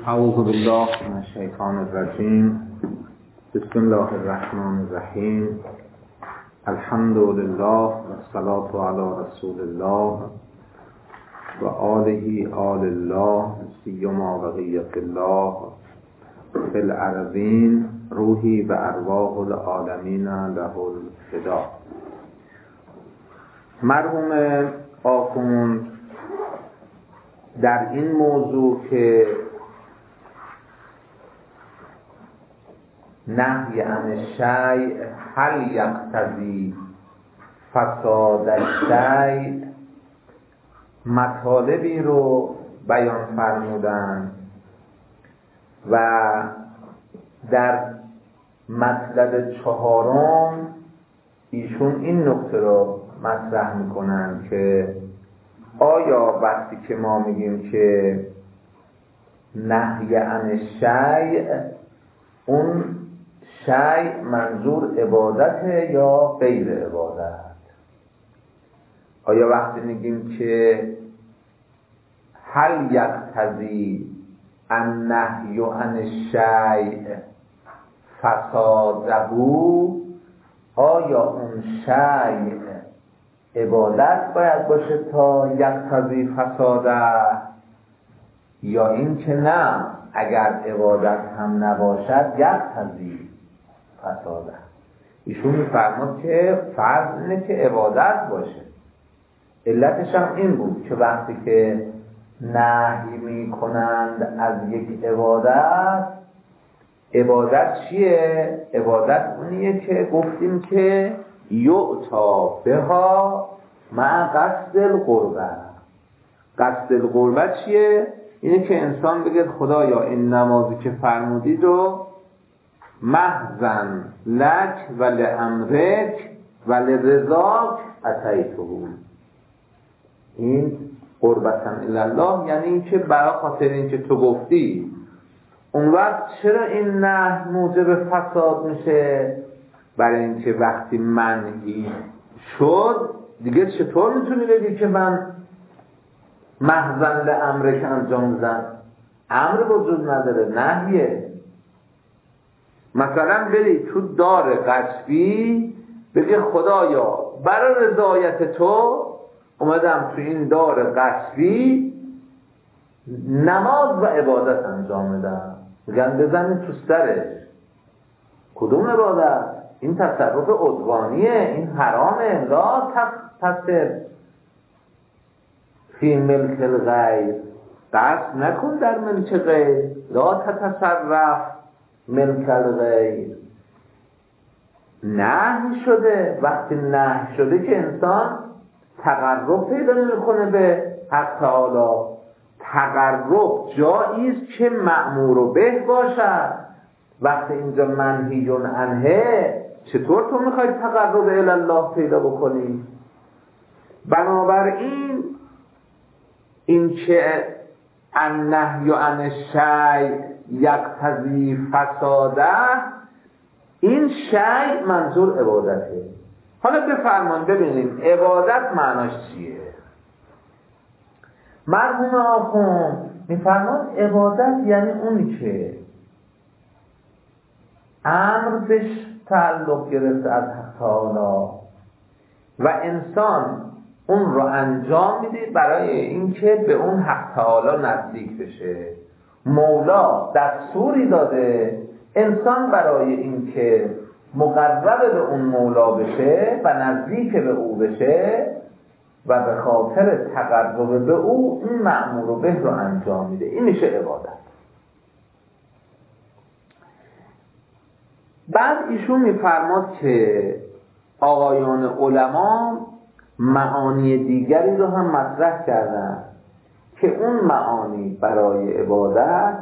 اعوذ بالله من الشیطان الرجیم. بسم الله الرحمن الرحیم. الحمد لله و الصلاة علی رسول الله و آله آل الله سیما بقیت الله فی الارضین روحی و ارواح العالمین له الفدا. مرحوم آخوند در این موضوع که نهی عن الشیء هل یقتضی فساد الشیء مطالبی رو بیان فرمودن و در مطلب چهارم ایشون این نکته رو مطرح میکنن که آیا وقتی که ما میگیم که نهی عن الشیء، اون شیء منظور عبادت یا غیر عبادت؟ آیا وقتی میگیم که هل یقتضی النهی عن الشیء فساده، آیا اون شیء عبادت باید باشه تا یقتضی فساده، یا این که نه اگر عبادت هم نباشد یقتضی فساده؟ ایشون میفرماد که فرض اینه که عبادت باشه. علتش هم این بود که وقتی که نهی میکنند از یک عبادت، عبادت چیه؟ عبادت اونیه که گفتیم که یعطا بها مع قصد القربه. قصد القربه چیه؟ اینه که انسان بگه خدایا این نمازی که فرمودید رو محضن لک و لامرک و لرضاک اتیته. این قربتا الله، یعنی این که برای خاطر این که تو گفتی. اون وقت چرا این نه موجب فساد میشه؟ برای اینکه وقتی منهی شد دیگه چطور میتونی بگی که من محضن لامرک انجام بدم؟ امر وجود نداره، نهیه. مثلا بری تو دار غصبی بگی خدایا برای رضایت تو اومدم تو این دار غصبی نماز و عبادت انجام بدم. میگن بزنید تو سرش. کدوم عبادت؟ این تصرف عدوانیه، این حرامه. لا تصرف فی ملک الغیر، قصد نکن در ملک غیر. لا تتصرف ملک الغیر. نهی شده. وقتی نهی شده که انسان تقرب پیدا نمی‌کنه به حق تعالی. تقرب جایی است که مأمور و به باشد. وقتی اینجا منهی عنه، چطور تو میخوای تقرب الی الله پیدا بکنی؟ بنابراین این که النهی عن الشیء یقتضی فساده، این شیء منظور عبادته. حالا بفرمایید ببینیم عبادت معناش چیه. مرحوم آخوند میفرماد عبادت یعنی اونی که امر بهش تعلق گرفته از حق تعالی و انسان اون رو انجام میده برای اینکه به اون حق تعالی نزدیک بشه. مولا دستوری داده، انسان برای اینکه مقرب به اون مولا بشه و نزدیک به او بشه و به خاطر تقرب به او این مأمور و به رو انجام میده، این میشه عبادت. بعد ایشون میفرماد که آقایان علما معانی دیگری رو هم مطرح کردن که اون معانی برای عبادت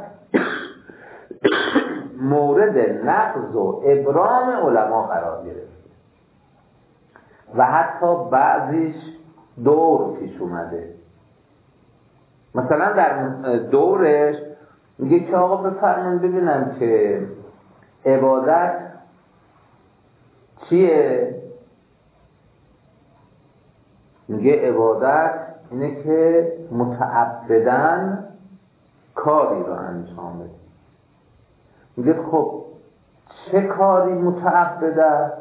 مورد نقض و ابرام علما قرار گرفت و حتی بعضیش دور پیش اومده. مثلا در دورش میگه که آقا بفرمایید ببینم که عبادت چیه؟ میگه عبادت اینه که متعبدن کاری رو انجام بده. میگه خب چه کاری متعبد است؟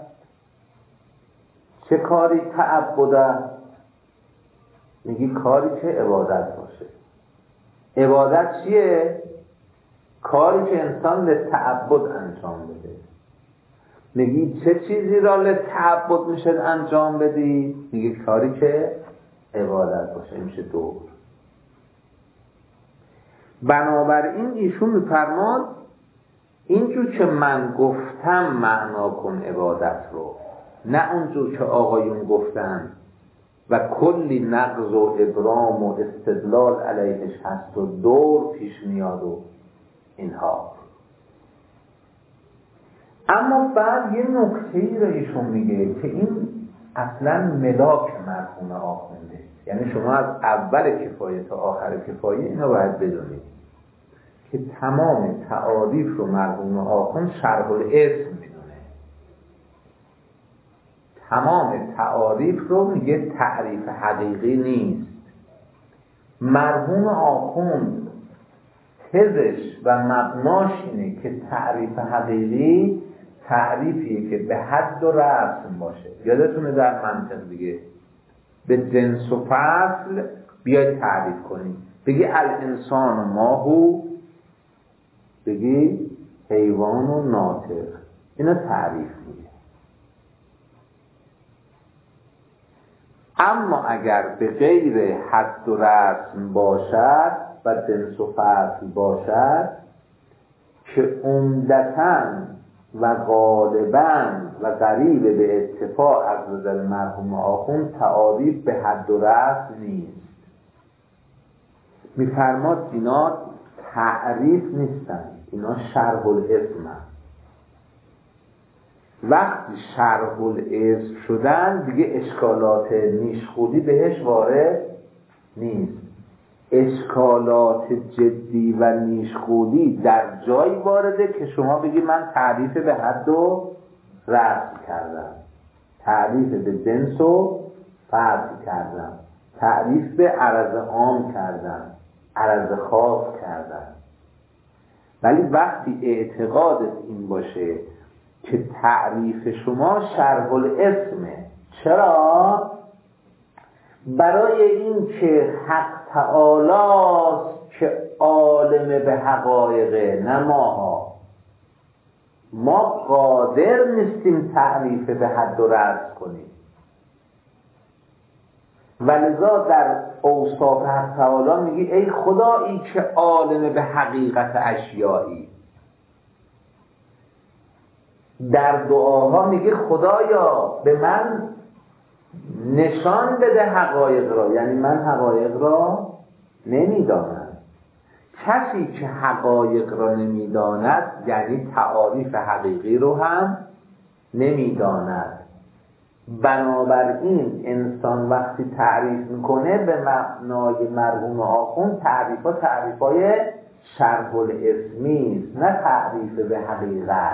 چه کاری تعبد است؟ میگی کاری که عبادت باشه. عبادت چیه؟ کاری که انسان لتعبد انجام بده. میگی چه چیزی را لتعبد میشه انجام بدی؟ میگی کاری که عبادت باشه. میشه دور. بنابراین ایشون میفرماد اینجور که من گفتم معنا کن عبادت رو، نه اونجور که آقایون گفتن و کلی نقض و ابرام و استدلال علیهش هست و دور پیش میاد و اینها. اما بعد یه نکته‌ای رو ایشون میگه که این اصلا ملاک مرحوم آخونده، یعنی شما از اول کفایه تا آخر کفایه اینو باید بدونید که تمام تعاریف رو مرحوم آخوند شرح الاسم میدونه. تمام تعاریف رو میگه تعریف حقیقی نیست. مرحوم آخوند تزش و مبناش اینه که تعریف حقیقی تعریفیه که به حد و رسم باشه. یادتونه در منطق دیگه به جنس و فصل بیاید تعریف کنید. بگی الانسان و ماهو، بگی حیوان و ناطق، اینا تعریف میده. اما اگر به غیر حد و رسم باشد و جنس و فصل باشد که عمدتاً و غالباً و قریب به اتفاق از نظر مرحوم آخوند تعاریف به حد و رسم نیست. میفرماد اینا تعریف نیستن، اینا شرح الاسم هست. وقتی شرح الاسم شدن دیگه اشکالات نیشخودی بهش وارد نیست. اشکالات جدی و نیشخودی در جایی وارده که شما بگی من تعریف به حد و رسم کردم، تعریف به جنس و فصل کردم، تعریف به عرض عام کردم، عرض خاص کردم. ولی وقتی اعتقادت این باشه که تعریف شما شرح الاسمه، چرا؟ برای این که حق تعالیست که عالم به حقایقه، نه ماها. ما قادر نیستیم تعریف به حد و رسم کنیم. ولذا در اوصاف حق تعالی میگی ای خدایی که عالم به حقیقت اشیایی. در دعاها میگه خدایا به من نشان بده حقایق را، یعنی من حقایق را نمیدانم. کسی که حقایق را نمیداند یعنی تعاریف حقیقی رو هم نمیداند. بنابراین انسان وقتی تعریف میکنه به معنای مرحوم آخوند تعریفای شرح الاسمی است، نه تعریف به حقیقت.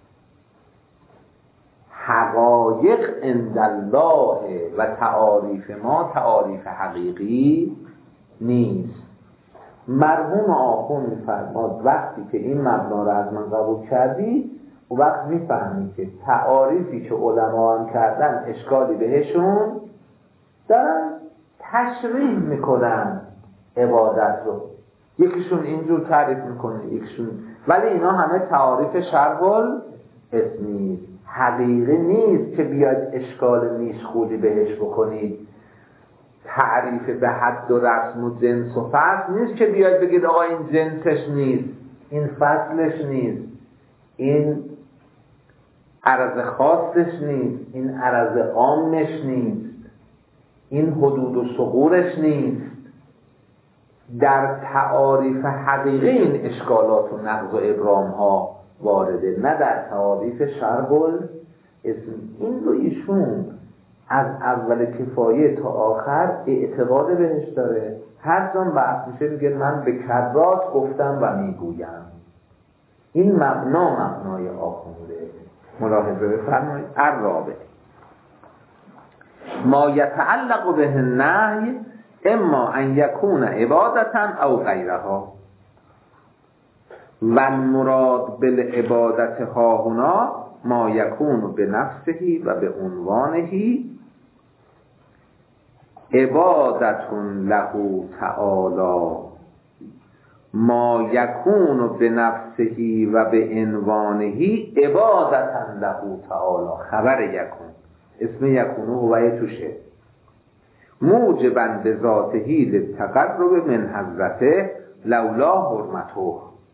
حقایق عند الله و تعاریف ما تعاریف حقیقی نیست. مرحوم آخوند می‌فرماد وقتی که این مبنا را از من قبول کردی، اون وقت میفهمی که تعاریفی که علما هم کردن اشکالی بهشون دارن تشریح میکنن عبادت رو. یکیشون اینجور تعریف میکنه، یکیشون، ولی اینا همه تعاریف شرح الاسمی، حقیقی نیست که بیاید اشکال نیشخودی بهش بکنید. تعریف به حد و رسم و جنس و فصل نیست که بیاید بگید آقا این جنسش نیست، این فصلش نیست، این عرض خاصش نیست، این عرض عامش نیست، این حدود و ثغورش نیست. در تعاریف حقیقی این اشکالات و نقض و ابرام ها وارده، نه در تعاریف شرح الاسم. این رو ایشون از اول کفایه تا آخر اعتقاد بهش داره. هر جان بحث میشه میگه من به کرات گفتم و میگویم. این مبنای آخونده. ملاحظه بفرمایید. الرابع ما یتعلق به النهی اما ان یکون عبادتا او غیرها. و المراد بالعبادت هاهنا ما یکون به نفسه و به عنوانه عبادت له تعالی، ما یکون به نفسه و به عنوانه عبادتا له تعالی. خبر یکون، اسم یکون هو توشه، موجبا به ذاته للتقرب من حضرته لولا حرمته.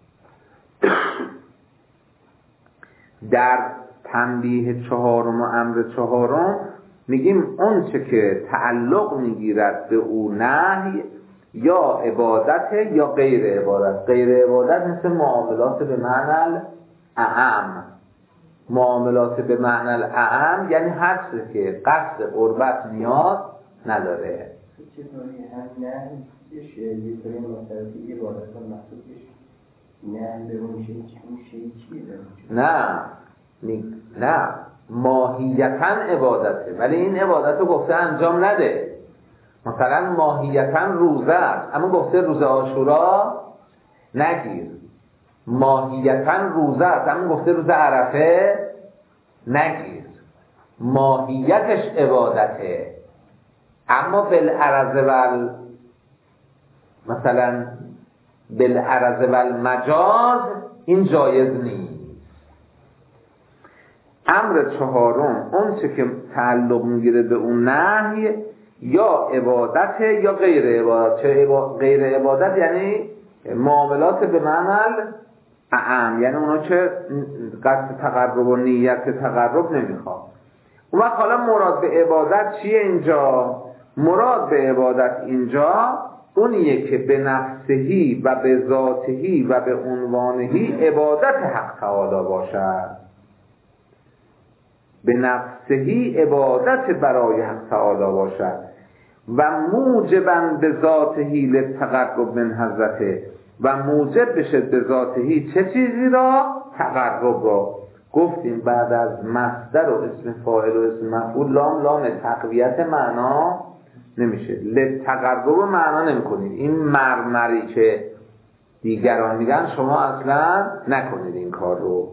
در تنبیه چهارم و امر چهارم میگیم اون چه که تعلق میگیرد به او نهی یا عبادت یا غیر عبادت. غیر عبادت مثل معاملات به معنی اعم. معاملات به معنی اعم یعنی هر چیزی که قصد قربت نیاز نداره. چطوری هم نه یه طوری مسئله که عبادت ها محصولش نه به اون شیء چیه؟ نه ماهیتاً عبادته، ولی این عبادت رو گفته انجام نده. مثلا ماهیتاً روزه است اما گفته روزه عاشورا نگیر. ماهیتاً روزه است اما گفته روزه عرفه نگیر. ماهیتش عبادته، اما بالعرض مثلا بالعرض والمجاز این جایز نیست. امر چهارم اون چه که تعلق میگیره به اون نهی یا عبادت یا غیر عبادت. غیر عبادت یعنی معاملات به معنی اعم، یعنی اونا که قصد تقرب و نیت تقرب نمیخواد. اون وقت حالا مراد به عبادت چیه اینجا؟ مراد به عبادت اینجا اونیه که به نفسهی و به ذاتهی و به عنوانهی عبادت حق تعالی باشد. به نفسهی عبادت برای حق تعالی باشد و موجبا به ذاتهی للتقرب من حضرته، و موجب بشه به ذاتهی چه چیزی را؟ تقرب را. گفتیم بعد از مصدر و اسم فاعل و اسم مفعول لام تقویت معنا نمیشه. للتقرب معنا نمیکنید. این مرمری که دیگران میگن شما اصلا نکنید این کار رو.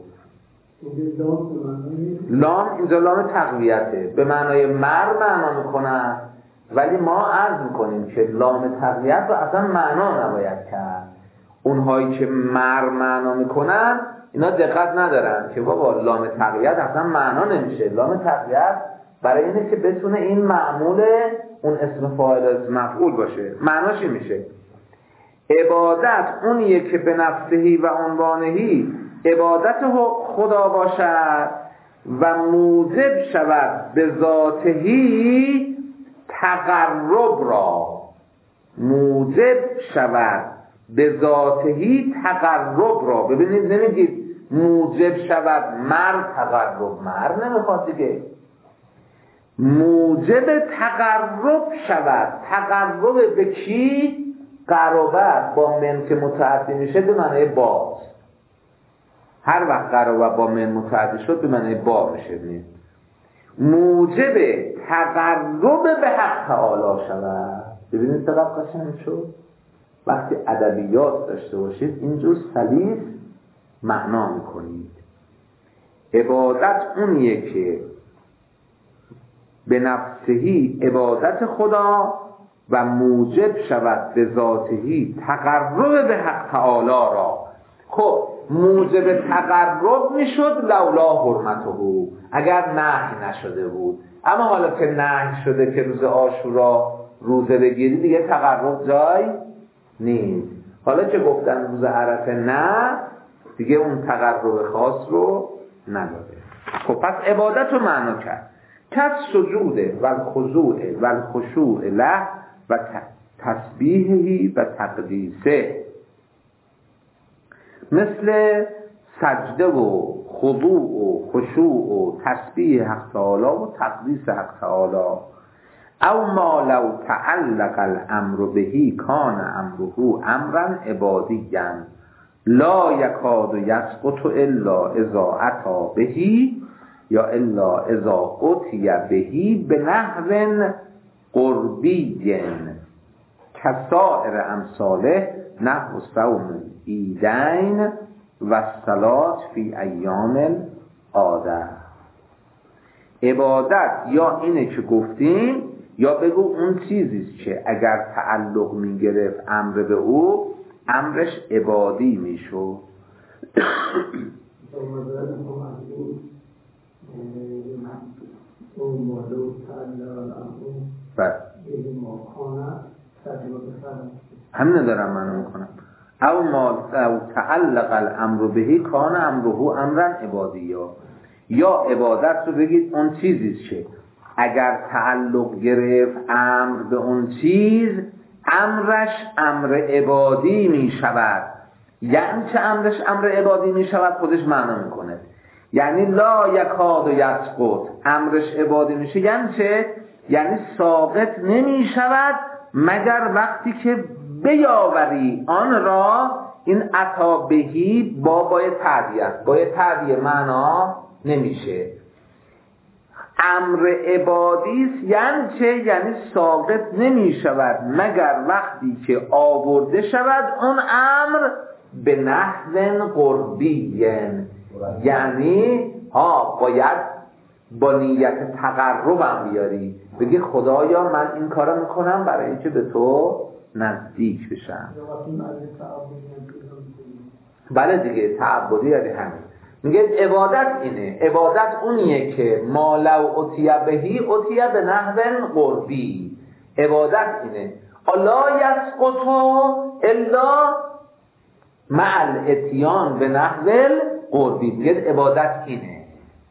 لام اینجا لام تقویته، به معنای معنا میکنن، ولی ما عرض میکنیم که لام تقویت رو اصلا معنا نباید کرد. اونهایی که معنا میکنن اینا دقت ندارن که بابا لام تقویت اصلا معنا نمیشه. لام تقویت برای اینه که بتونه این معمول اون اسم فاعل اسم مفعول باشه. معناش این میشه عبادت اونیه که به نفسهی و عنوانهی عبادت خدا باشد و موجب شود به ذاتهی تقرب را. موجب شود به ذاتهی تقرب را. ببینید نمیگید موجب شود مر تقرب، مر نمیخواد دیگه. موجب تقرب شود. تقرب به کی؟ قرابت با من که متعدی میشه به معنی باز. هر وقت قرابت با من متعدی شد به معنی با میشه. موجب تقرب به حق تعالی شود. ببینید چقدر قشنگ شد. وقتی ادبیات داشته باشید اینجور سلیس معنا میکنید. عبادت اونیه که به نفسهی عبادت خدا و موجب شود به ذاتهی تقرب به حق تعالی را. خب موجب تقرب میشد لولا حرمته، اگر نهی نشده بود. اما حالا که نهی شده که روز عاشورا روزه بگیری دیگه تقرب جای نیست. حالا که گفتن روز عرفه نه دیگه اون تقرب خاص رو نداره. خب پس عبادت رو معنا کرد کس سجود و خضوع و خشوع له و تسبیحی و تقدیسه، مثل سجده و خضوع و خشوع و تسبیح حق تعالی و تقدیس حق تعالی. او ما لو تعلق الامر بهی کان امره امرا عبادیا لا یکاد یسقط الا اذا اتی بهی یا الا اذا اتی بهی به نحو قربی کسائر امثاله نحو صوم ایدین و الصلاة فی ایام العاده. عبادت یا اینه که گفتیم، یا بگو اون چیزیست که اگر تعلق میگرفت امر به او، امرش عبادی میشد. همین دارم منو میکنم. او ما تعلق الامر بهی کان امره امرا عبادیا. یا عبادت رو بگید اون چیزیست که اگر تعلق گرفت امر به اون چیز، امرش امر عبادی می شود. یعنی چه امرش امر عبادی می شود؟ خودش معنا میکنه. یعنی لا یکاد و یسقط، امرش عبادی میشه. یعنی چه؟ یعنی ساقط نمی شود مگر وقتی که بیاوری آن را. این عطا بهی باید تعدیه است. باید تعدیه معنا نمیشه. امر عبادی است. یعنی چه؟ یعنی ساقط نمی شود مگر وقتی که آورده شود اون امر به نحو قربی. یعنی باید با نیت تقربم بیاری، بگی خدایا من این کارو میکنم برای اینکه به تو نزدیک بشم. بله دیگه، تعبدی یعنی همین. میگه عبادت اینه. عبادت اونیه که ما لو اتیه بهی اتیه به نحو قربی. عبادت اینه. لا یسقط الا مع الاتیان به نحو قربی. میگه عبادت اینه.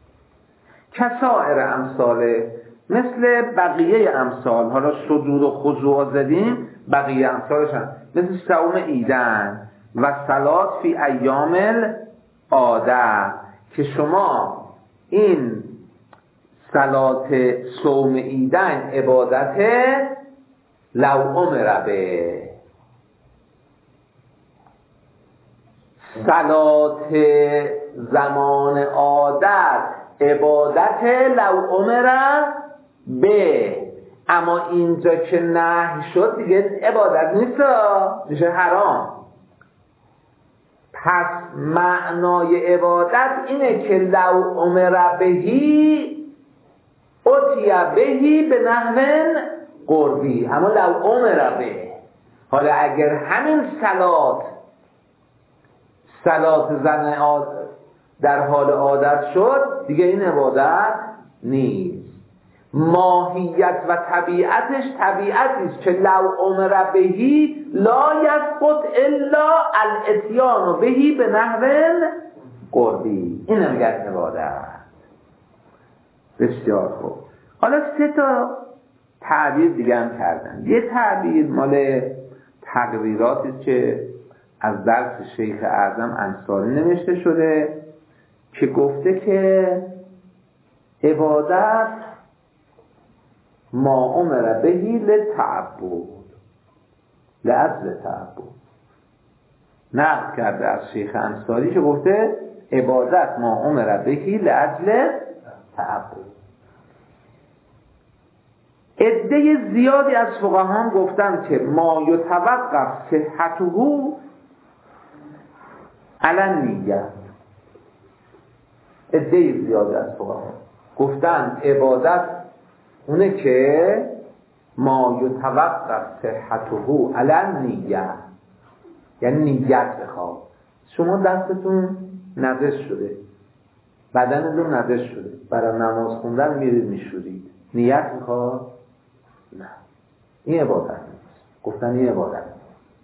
کسائر امثاله، مثل بقیه امثال. حالا سجود و خضوع زدیم، بقیه امثالش هم مثل صوم عیدن و صلات فی ایام العاده، که شما این صلات صوم عیدن عبادت لو امر به، صلات زمان عادت عبادت لو امر به. اما اینجا که نهی شد دیگه عبادت نیست، میشه حرام. پس معنای عبادت اینه که لو امر بهی اتیه بهی به نحو قربی. اما لو امر به، حالا اگر همین صلات زن در حال عادت شد دیگه این عبادت نیست. ماهیت و طبیعتش طبیعتیست که لو امر بهی لا یسقط الا الاتیان بهی به نحو قربی. این میگه عبادت. بسیار خوب. حالا 3 تا تعبیر دیگه هم کردن. یه تعبیر مال تقریراتی که از درس شیخ اعظم انصاری نوشته شده که گفته که عبادت ما امر بهی لتعبد، لأجل تعبد. نقل کرده از شیخ انصاری که گفته عبادت ما امر بهی لأجل تعبد. عده زیادی از فقهاء گفتن که ما یتوقف صحته علی النیه. عده زیادی از فقهاء گفتن عبادت اونه که ما یتوقف صحته علی النیه، یعنی نیت بخواد. شما دستتون نجس شده، بدنتون نجس شده، برای نماز خوندن میرید میشورید، نیت میخواد؟ نه، این عبادت نیست. گفتن این عبادت نیست.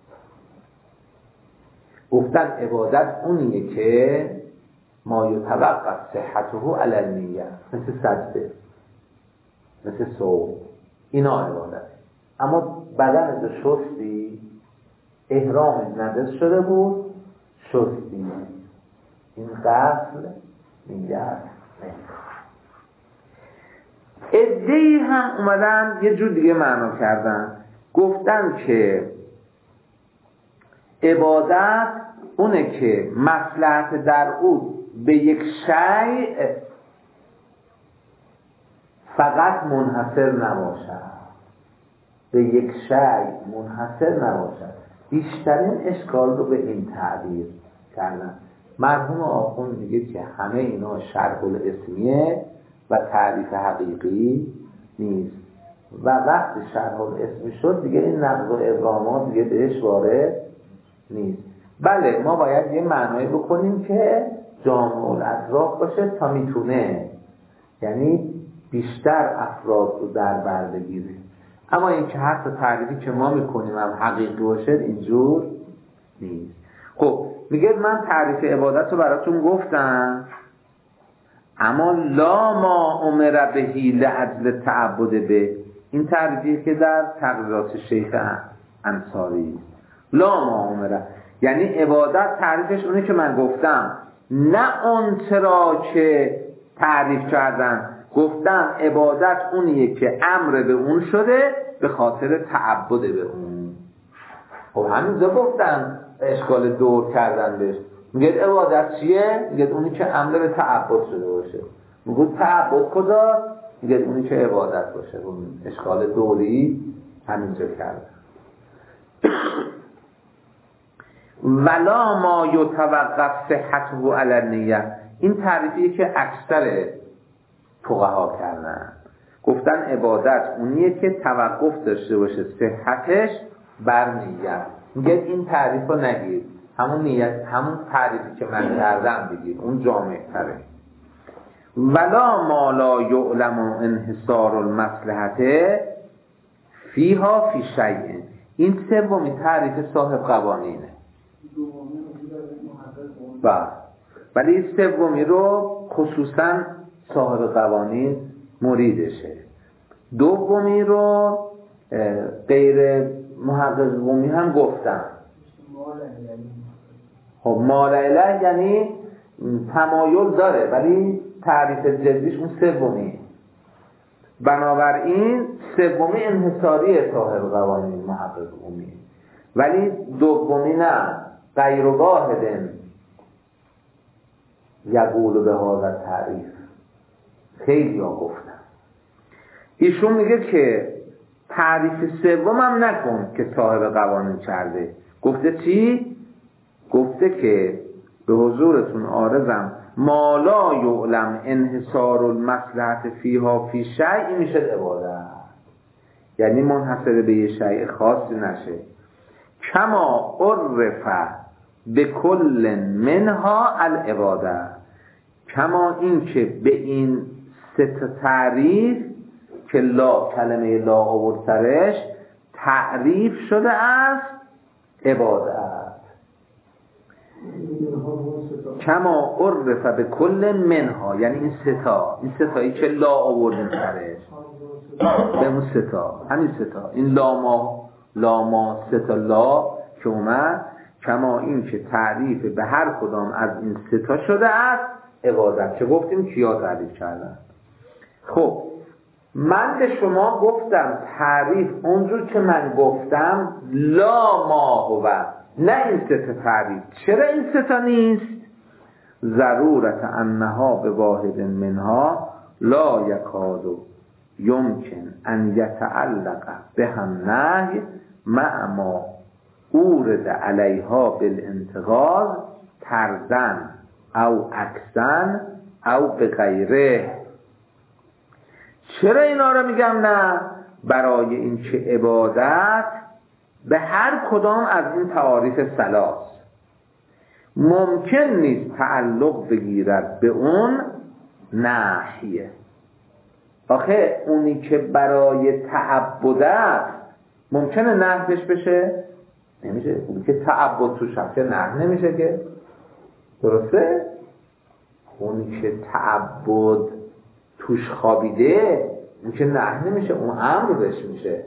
گفتن عبادت اونیه که ما یتوقف صحته علی النیه، مثل سجده، مثل صوم، اینا عبادت. اما بدن شستی، احرام نجس شده بود، شستی، این غسل نیت نیست. عده‌ای هم اومدن یه جور دیگه معنا کردن، گفتن که عبادت اونه که مصلحت در او به یک شیء فقط منحصر نباشد، به یک شیء منحصر نباشد. بیشترین اشکال رو به این تعبیر کردن. مرحوم آخوند میگه که همه اینا شرح الاسمیه و تعریف حقیقی نیست و وقتی شرح الاسمی شد دیگه این نقض و ابرامات دیگه بهش وارد نیست. بله ما باید یه معنایی بکنیم که جامع الاطراف باشه تا میتونه، یعنی بیشتر افراد رو در بر بگیره. اما این که حتی تعریفی که ما میکنیم هم حقیقی باشه اینجور نیست. خب میگه من تعریف عبادت رو براتون گفتم، اما لا ما امر بهی لعجل تعبد به، این تعریفیه که در تقریرات شیخ انصاری لا ما امر، یعنی عبادت تعریفش اونه که من گفتم، نه اون چرا که تعریف کردن. گفتم عبادت اونیه که امر به اون شده به خاطر تعبد به اون. خب همینجا گفتن اشکال دور کردن بهش. میگه عبادت چیه؟ میگه اونی که امر به تعبد شده باشه. میگه تعبد کجا؟ میگه اونی که عبادت باشه. اون اشکال دوری همینجا کردن. ولا ما یتوقف صحته علی النیه، این تعریفیه که اکثر فقها کردن. گفتن عبادت اونیه که توقف داشته باشه صحتش بر نیت. میگه این تعریف رو نگیر، همون نیت، همون تعریفی که من کردم بگیر، اون جامع تره. ولا ما لا یعلم انحصار المصلحت فیها فی شیء، این سومی تعریف صاحب قوانینه. ولی این سومی رو خصوصا صاحب قوانین مریدشه. دومی رو غیر محقق قومی هم گفتن. خب مال اله یعنی تمایل داره ولی تعریف جدیش اون سومی. بنابراین سومی انحصاری صاحب قوانین محقق قومی، ولی دومی نه، غیر واحد یقول به هذا تعریف. خیلی ها گفتن. ایشون میگه که تعریف سوم هم نکن که صاحب قوانین کرده. گفته چی؟ گفته که به حضورتون عارضم ما لا یعلم انحصار المصلحت فیها فی شیء میشه عبادت، یعنی منحصر به یه شیء خاصی نشه. کما عرف به کل منها العباده، کما این که به این سه تعریف که لا کلمه لا آورد سرش تعریف شده است عبادت. کما عرف به کل منها، یعنی این ستایی که لا آورد سرش به اون ستا، همین ستا، این لا ما ستا لا که اومد، کما این که تعریف به هر کدام از این ستا شده است عبادت، که گفتیم کیا تعریف کردن. خب من به شما گفتم تعریف اونجور که من گفتم لا ما هو، نه این ستا تعریف. چرا این ستا نیست؟ ضرورت انها به واحد منها لا یکاد یمکن ان یتعلق به هم نهی مع ما اورد علیها بالانتقاض تردن او عکسن او به غیره. چرا اینا رو میگم نه؟ برای این که عبادت به هر کدام از این تعاریف ثلاث ممکن نیست تعلق بگیرد به اون ناحیه. آخه اونی که برای تعبدت ممکنه نهیش بشه؟ نمیشه. اونی که تعبد توش هست نه نمیشه که، درسته؟ اونی که تعبد توش خوابیده اون که نه نمیشه، اون امر بهش میشه.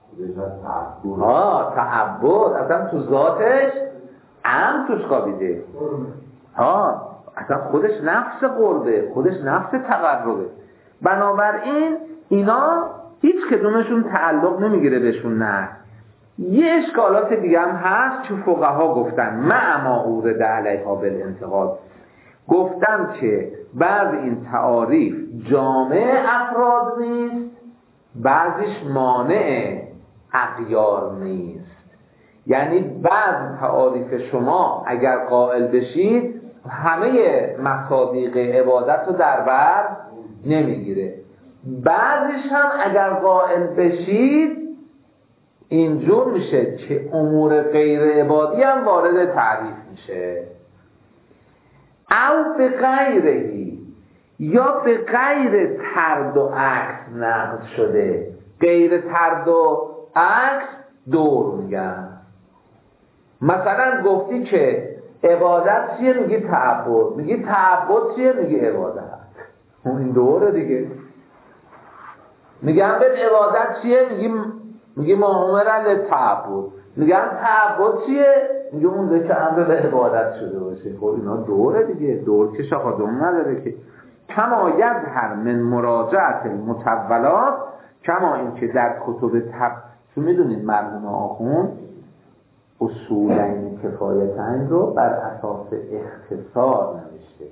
تعبد اصلا تو ذاتش امر توش خوابیده. اصلا خودش نفس قربه، خودش نفس تقربه. بنابراین اینا هیچ کدومشون تعلق نمیگیره بهشون. نه، یه اشکالات دیگه هم هست که فقها گفتن مع ما اورد علیها بالانتقاد. گفتم که بعض این تعاریف جامع افراد نیست، بعضیش مانع اغیار نیست. یعنی بعض تعاریف شما اگر قائل بشید همه مصادیق عبادت رو در بر نمیگیره. بعضش هم اگر قائل بشید اینجور میشه که امور غیر عبادی هم وارد تعریف میشه. او به غیرهی، یا به غیر طرد و عکس نقض شده. غیر طرد و عکس دور میگن. مثلا گفتی که عبادت چیه، میگی تعبد، میگی تعبد چیه، میگی عبادت. این دوره دیگه. میگم به عبادت چیه، میگی ما امرن تعبد. میگم تعبد چیه، میگه اون که امر به عبادت شده باشه. خب اینا دوره دیگه. دور که شاخدون نداره که. کما یظهر من مراجعت المطولات، کما این که در کتب تو میدونید مرحوم آخوند اصولین کفایتین رو بر اساس اختصار نوشته.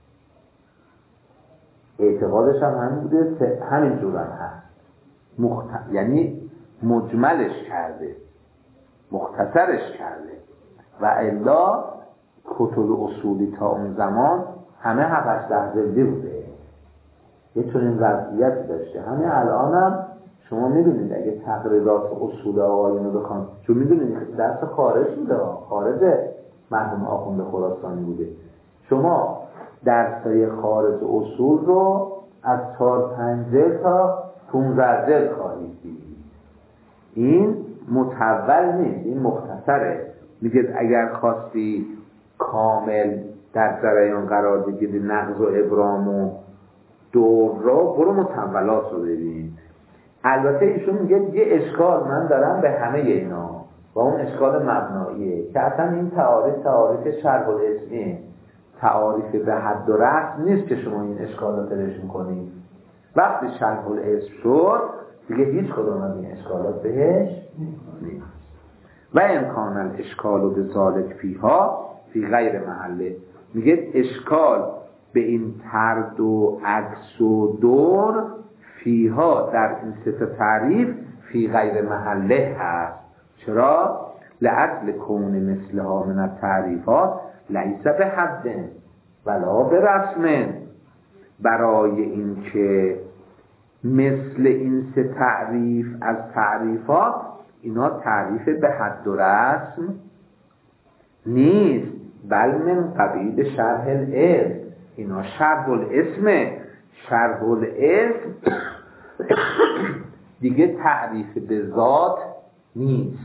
اعتقادش هم همین بوده، همین جور هم هست. یعنی مجملش کرده، مختصرش کرده. و الا کتب اصولی تا اون زمان همه 7-8 جلدی بوده. یه چنین وضعیتی داشته. همین الان هم شما میدونید اگه تقریرات اصول آقایون رو بخوان، چون میدونید درس خارج بوده، خارج مرحوم آخوند خراسانی بوده، شما درسای خارج اصول رو از 4-5 جلد تا 15 جلد خواهید دید. این مطول نیست، این مختصره. میگه اگر خواستی کامل در جریان قرار بگیری نقض و ابرام و دور را، برو مطولات رو ببین. البته ایشون میگه یه اشکال من دارم به همه اینا و اون اشکال مبناییه که اصلا این تعاریف شرح الاسمیه، تعاریف به حد و رسم نیست که شما این اشکالات رشون کنید. وقتی شرح الاسم شد دیگه هیچ کدوم از این اشکالات بهش نیست. و امکان الاشکال و به ذالک فیها فی غیر محله. میگه اشکال به این طرد و عکس و دور فیها در این سه تعریف فی غیر محله هست. چرا؟ لأجل کون مثلها من التعریفات لیس به حد ولا به رسم. برای این که مثل این سه تعریف از تعریفات اینا تعریف به حد و رسم نیست، بل من قبیل شرح الاسم. اینا شرح الاسم. شرح الاسم دیگه تعریف به ذات نیست.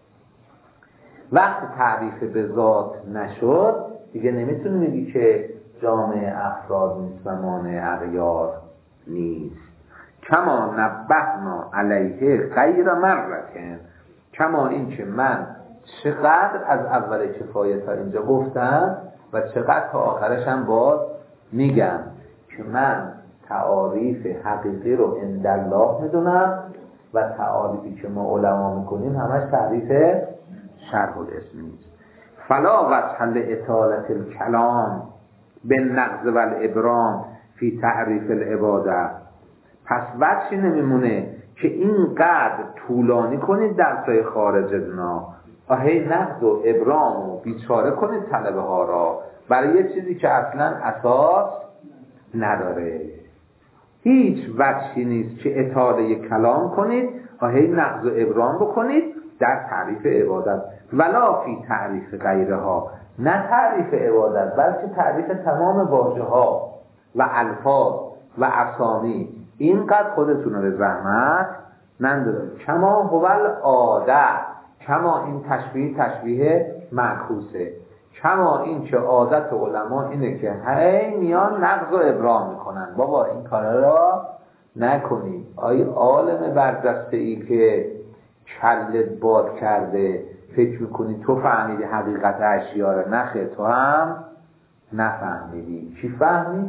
وقتی تعریف به ذات نشد دیگه نمیتونی بگی که جامع افراد نیست و مانع اغیار نیست. کما نبهنا علیه غیر مرتين، کما این که من چقدر از اول کفایت تا اینجا گفتم و چقدر تا آخرش هم باز میگم که من تعاریف حقیقی رو عند الله میدونم و تعاریفی که ما علما میکنیم همش تعریف شرح الاسم نیست. فلا وجه لاطالة الکلام بالنقض والابرام فی تعریف العباده. پس وجهی نمیمونه که اینقدر طولانی کنید درسای خارج ازنا، هی نقض و ابرام و بیچاره کنید طلبه ها را برای یه چیزی که اصلا اساس نداره. هیچ وجهی نیست که اطاله کلام کنید و هی نقض و ابرام بکنید در تعریف عبادت. ولا فی تعریف غیرها، نه تعریف عبادت بلکه تعریف تمام واژه ها و الفاظ و اسامی. اینقدر خودتون رو زحمت نندازید. کما هو العاده، کما این تشبیه معکوسه. کما این که عادت علما اینه که هی میان نقض و ابرام میکنن. بابا این کارا را نکنید. آی عالم برجسته ای که کلت باد کرده فکر میکنی تو فهمیدی حقیقت اشیا را، نخیر، تو هم نفهمیدی. چی فهمید؟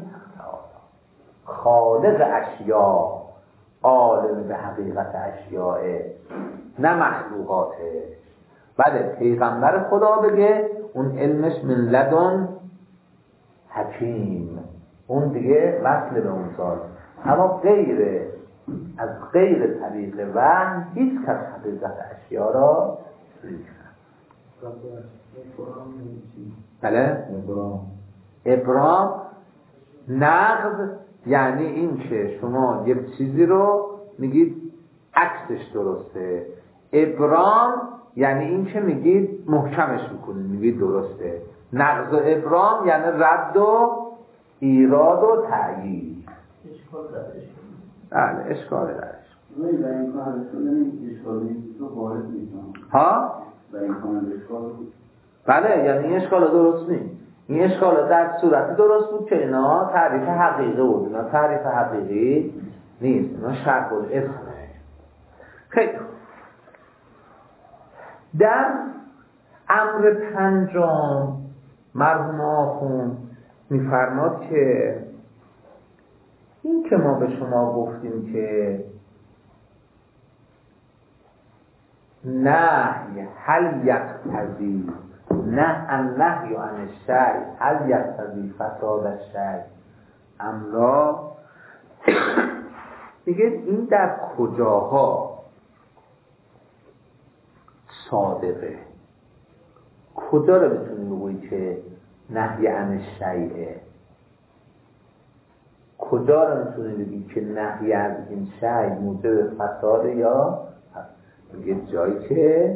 خالق اشیا عالم به حقیقت اشیاء، نه مخلوقاته. بله پیغمبر خدا بگه اون علمش من لدن حکیم، اون دیگه وصل به اون سال. اما از غیر طریق وحی هیچ کس حقیقت اشیا را نمی‌فهمه. بله ابرام نقض یعنی این که شما یه چیزی رو میگید عکسش درسته. ابرام یعنی این که میگید محکمش میکنید، میگید درسته. نقض و ابرام یعنی رد و ایراد و تأیید. اشکال درش. بله اشکال درش. و این کار شده اشکالی تو وارد میکنم. ها؟ و این کار اشکال. بله یعنی این اشکال درست نیست. این اشکال در صورتی درست بود که اینا تعریف حقیقی بود. اینا تعریف حقیقی نیست. اینا شرط الاسمه. خیلی در امر پنجم مرحوم آخوند میفرماد که این که ما به شما گفتیم که نهی هل یقتضی النهی عن الشیء هل یقتضی فساد الشیء ام لا، میگه این در کجاها صادقه، کجا رو بتونی بگویی که نهی عن الشیء، کجا رو میتونی بگی که نهی از این شیء موجب فساد یا میگه جایی که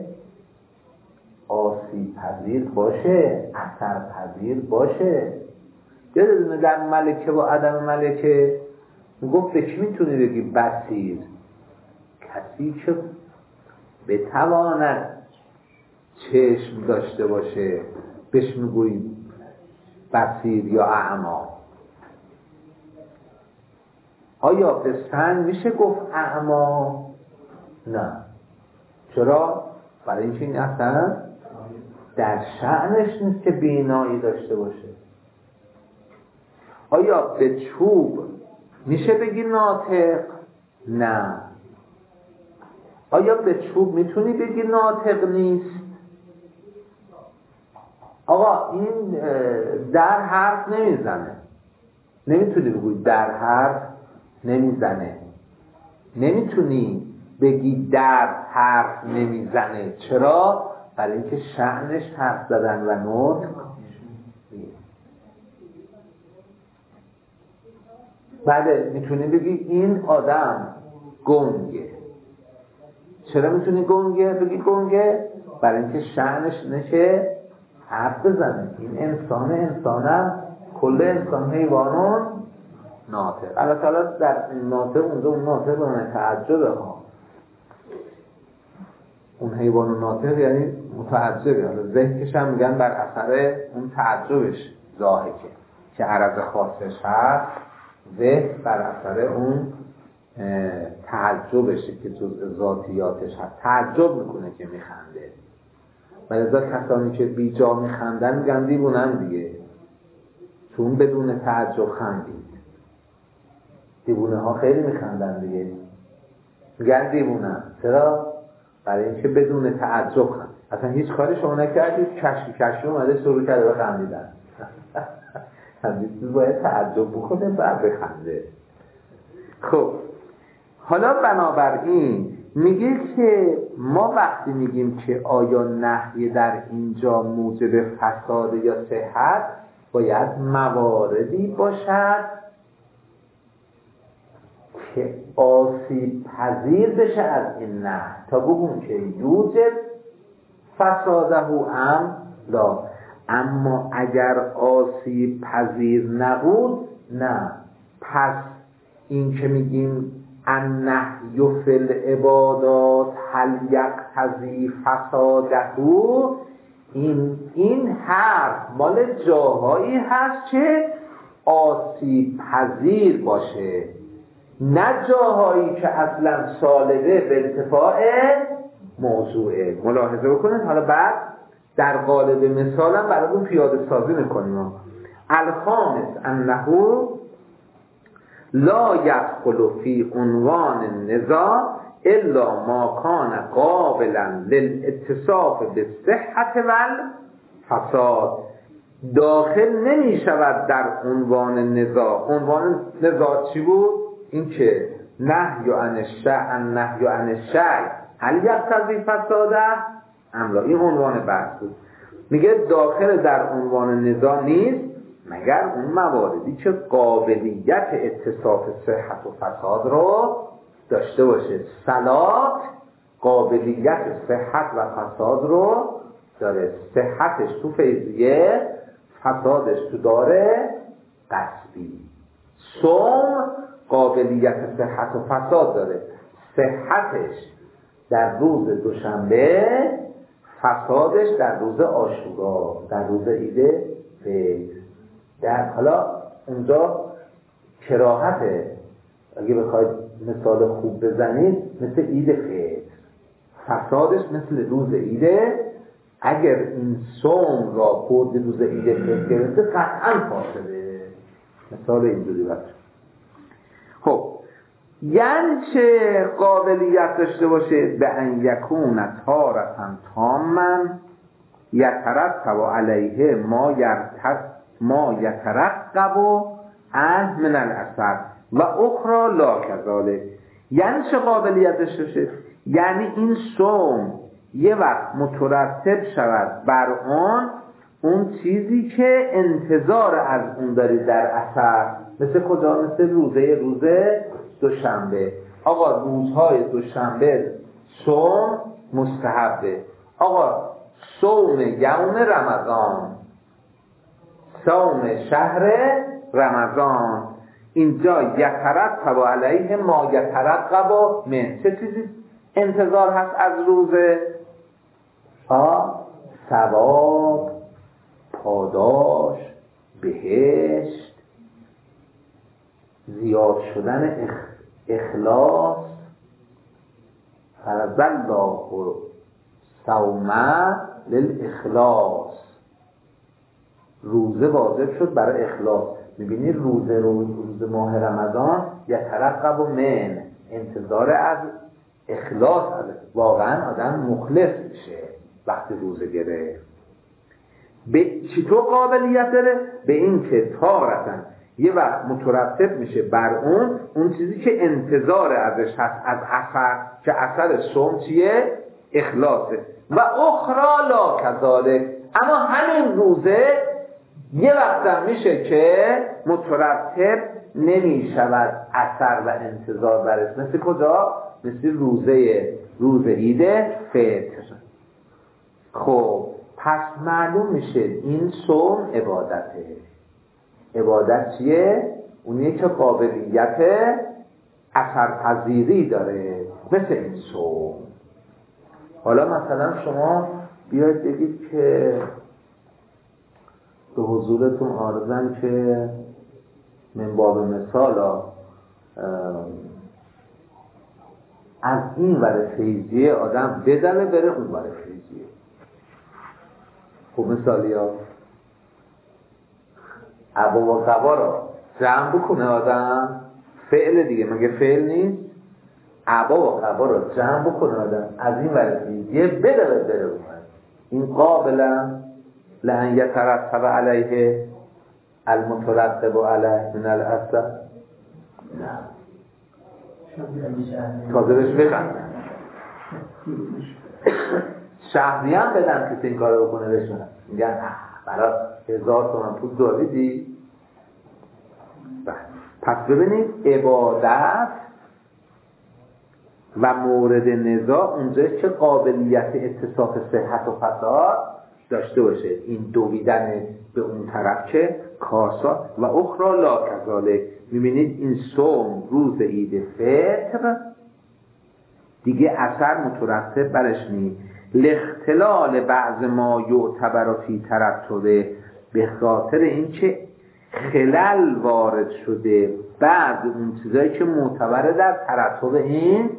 آسیب پذیر باشه، اثر پذیر باشه. یادتونه در ملکه و عدم ملکه میگفت به کی میتونی بگی بصیر؟ کسی که بتواند چشم داشته باشه بهش میگویی بصیر یا اعما. آیا به سنگ میشه گفت اعما؟ نه. چرا؟ برای اینکه این اصلا در شأنش نیست که بینایی داشته باشه. آیا به چوب میشه بگی ناطق؟ نه. آیا به چوب میتونی بگی ناطق نیست؟ آقا این در حرف نمیزنه، نمیتونی بگی در حرف نمیزنه، نمیتونی بگی در حرف نمیزنه. چرا؟ برای اینکه شأنش حرف زدن و نطق نیست. بله میتونی بگی این آدم گنگه. چرا میتونی گنگه بگی گنگه؟ برای اینکه شأنش نشه حرف بزنه. این انسانم کل انسان حیوانون ناطق. البته در ناطق اونجا اون ناطق به تعجبه ها، اون حیوان ناطق یعنی متعجبه. حالا ذهنش هم میگن بر اثر اون تعجبش ضاحکه که عرض خاصش هست، ذهن بر اثر اون تعجبشه که جزء ذاتیاتش هست، تعجب میکنه که میخنده. ولذا کسانی که بی جا میخندن میگن دیوونن دیگه، چون بدون تعجب خندید. دیوونه ها خیلی میخندن دیگه، میگن دیوونن. چرا؟ برای اینکه بدون تعجب خند. اصلا هیچ کاری شما نکردید، کشی اومده شروع کرده به خندیدن. باید تعجب بکنه بعد بخنده. خب حالا بنابراین میگه که ما وقتی میگیم که آیا نهی در اینجا موجب فساد یا صحت، باید مواردی باشد که آسیب پذیر بشه از این نهی تا بگیم که یوجب فساده ام لا. اما اگر آسیب پذیر نبود نه. پس این که میگیم النهی فی العبادات هل یقتضی فساده، این حرف مال جاهایی هست که آسیب پذیر باشه، نه جاهایی که اصلا سالبه به ارتفاع موضوعه. ملاحظه بکنید. حالا بعد در قالب مثالم براتون پیاده سازی میکنیم. الخامس انه لا يدخل فی عنوان النزاع الا ما کان قابلا للاتصاف بالصحة والفساد. داخل نمی شود در عنوان نزاع. عنوان نزاع چی بود؟ این که نهی عن الشیء هل یقتضی فساده ام لا. این عنوان بحث بود. میگه داخل در عنوان نزاع نیست مگر اون مواردی که قابلیت اتصاف صحت و فساد رو داشته باشه. صلات قابلیت صحت و فساد رو داره، صحتش تو فیضیه، فسادش تو داره قصبی. صوم قابلیت صحت و فساد داره، صحتش در روز دوشنبه، فسادش در روز عاشورا، در روز عید فطر. در حالا اونجا کراهته، اگه بخواید مثال خوب بزنید مثل عید فطر، فسادش مثل روز عیده. اگر این صوم را خورد روز عید فطر گرفته قطعا فاسده. مثال اینجوری باشه. خب یعنی چه قابلیت داشته باشه؟ به ان یکون طارةً تاماً یترتب علیه ما یترقب عنه من الاثر و اخری لا کذالک. یعنی چه قابلیت داشته باشه؟ یعنی این صوم یه وقت مترتب شود بر اون چیزی که انتظار از اون داری در اثر. مثل کجا؟ مثل روزه دوشنبه. آقا روزهای دوشنبه صوم مستحبه. آقا صوم یوم رمضان، صوم شهر رمضان، اینجا یترتب علیه ما یترقب من. چه چیزی انتظار هست از روزه؟ ثواب، پاداش، بهشت، زیاد شدن اخلاص. فرض الله صوم للاخلاص. روزه واجب شد برای اخلاص. میبینید روز ماه رمضان یترقب من، انتظار از اخلاص از واقعا آدم مخلص میشه وقتی روزه گرفت. به چطور قابلیت داره؟ به این که طارةً یه وقت مترتب میشه بر اون چیزی که انتظار ازش هست از اثر، که اثر صوم چیه؟ اخلاصه. و اخری لا کذالک. اما همین روزه یه وقت میشه که مترتب نمیشود اثر و انتظار برش. مثل کجا؟ مثل روز عید فطر. خب پس معلوم میشه این صوم عبادته. عبادت چیه؟ اونیه که قابلیت اثرپذیری داره، مثل این صوم. حالا مثلا شما بیاید بگید که به حضورتون عارضم که من باب مثالا از این ور فیضیه آدم بدله بره اون ور فیضیه. خب مثالی ها عبا و قبا را جمع بکنه آدم، فعل دیگه مگه فعل نیست؟ عبا و قبا را جمع بکنه آدم از این ور فیضیه بدله بره اون ور. این قابلا لأن یترتب علیه المترتب علیه من الاثر. نه تازه بهش بخند شهری هم بدن کسی این کارو بکنه بشونن. میگن برای 1000 تومن پول داریدی. پس ببینید عبادت و مورد نزاع اونجاست که قابلیت اتصاف صحت و فساد داشته باشه. این دویدن به اون طرف که کاسا و اخرى لا کذالک. میبینید این صوم روز عید فطر دیگه اثر مترتب برش نیست. لاختلال بعض ما یعتبر فی ترتبه، به خاطر اینکه خلل وارد شده بعد اون چیزایی که معتبره در ترتب این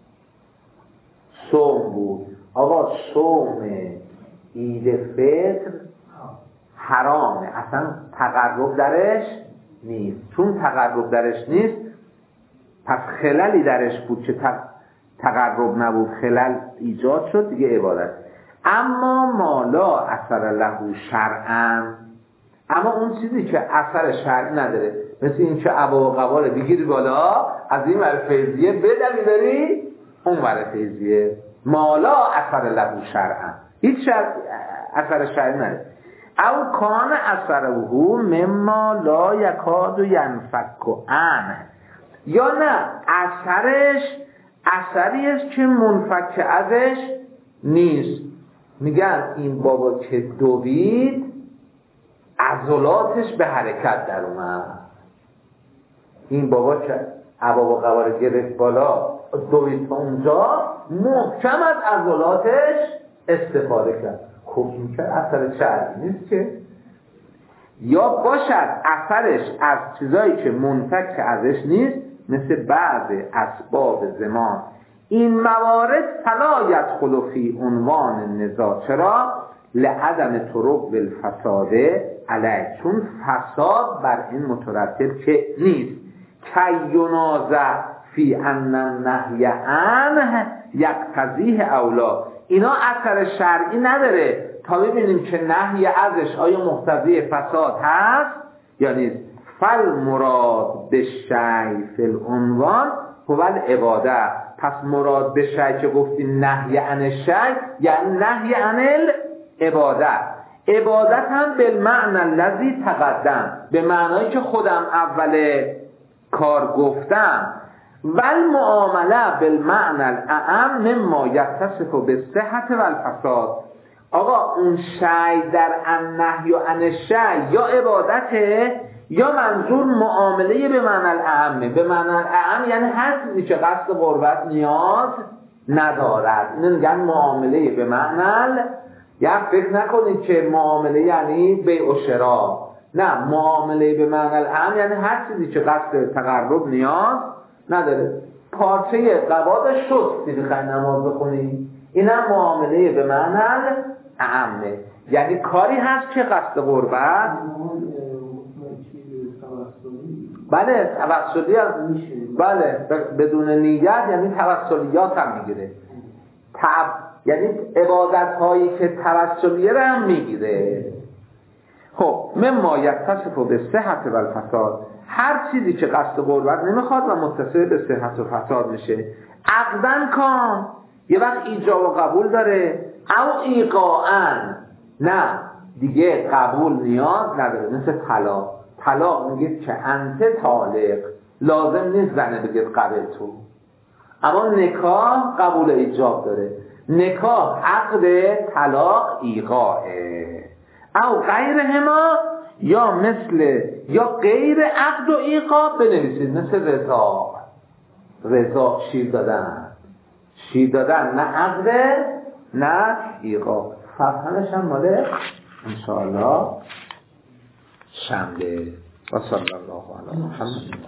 صوم بود. آقا صوم عید فطر حرامه، اصلا تقرب درش نیست. چون تقرب درش نیست پس خللی درش بود که تقرب نبود، خلل ایجاد شد دیگه عبادت. اما مالا اثر له شرعاً، اما اون چیزی که اثر شرعی نداره، مثل این که عبا و قبا رو بگیری بالا از این ور فیضیه بدمی داری اون ور فیضیه، مالا اثر له شرعاً، هیچ اثر شرعی نداره. او کان اثره مما لا یکاد ینفک عنه، یا نه اثری است که منفک ازش نیست. میگن این بابا که دوید عضلاتش به حرکت در اومد، این بابا که عباب و قواره گرفت بالا دوید تا اونجا محکم از عضلاتش استفاده کرد. خب این که اثر شرعی نیست که، یا باشد اثرش از چیزایی که منفک ازش نیست، مثل بعض اسباب زمان. این موارد فلا یدخل فی عنوان نزاع. چرا؟ لعدم طرق بالفساد علیه، چون فساد بر این مترتب که نیست. کی ینازع فی ان النهی عنه یقتضیه اولا، اینا اثر شرعی نداره تا ببینیم که نهی ازش آیا مقتضی فساد هست یا نیست. فالمراد بالشیء فی العنوان هو العباده. پس مراد به شیء که گفتیم نهی عن الشیء یعنی نهی عن العباده. عبادت هم بالمعنی الذی تقدم، به معنایی که خودم اول کار گفتم. والمعامله بالمعنی الاعم مما یتصف بالصحة والفساد. آقا اون شیء در النهی عن الشیء یا عبادته یا منظور معامله به معنی الاعمه. به معنی الاعم یعنی هر چیزی که قصد قربت نیاز ندارد، اینو میگن معامله به معنی. یا فکر نکنید که معامله یعنی بیع و شرا، نه، معامله به معنی الاعم یعنی هر چیزی که قصد تقرب نیاز نداره. پارچه قباد شست دیدی خیلی نماز بخونی، اینم معامله به معنی اعمه، یعنی کاری هست که قصد قربت. بله توسلی هم میشه، بله بدون نیت یعنی توسلیات هم میگیره، یعنی عبادت هایی که توسلیه رو هم میگیره. خب مما یتصف بالصحة والفساد، هر چیزی که قصد قربت نمیخواد و متصل به صحت و فساد میشه. عقدن کام یه وقت ایجاب و قبول داره، او ایقاعن نه دیگه قبول نیاز نداره، مثل طلاق میگید که انت طالق، لازم نیست زنه بگید قبل تو. اما نکاح قبول ایجاب داره، نکاح عقد، طلاق ایقاعه. او غیرهما یا مثل یا غیر عقد و ایقاع بنویسید، مثل رضا شیر دادن نه عقد نه ایقاع. فهمش هم ماله انشاءالله شنبه. و صلی الله علی محمد.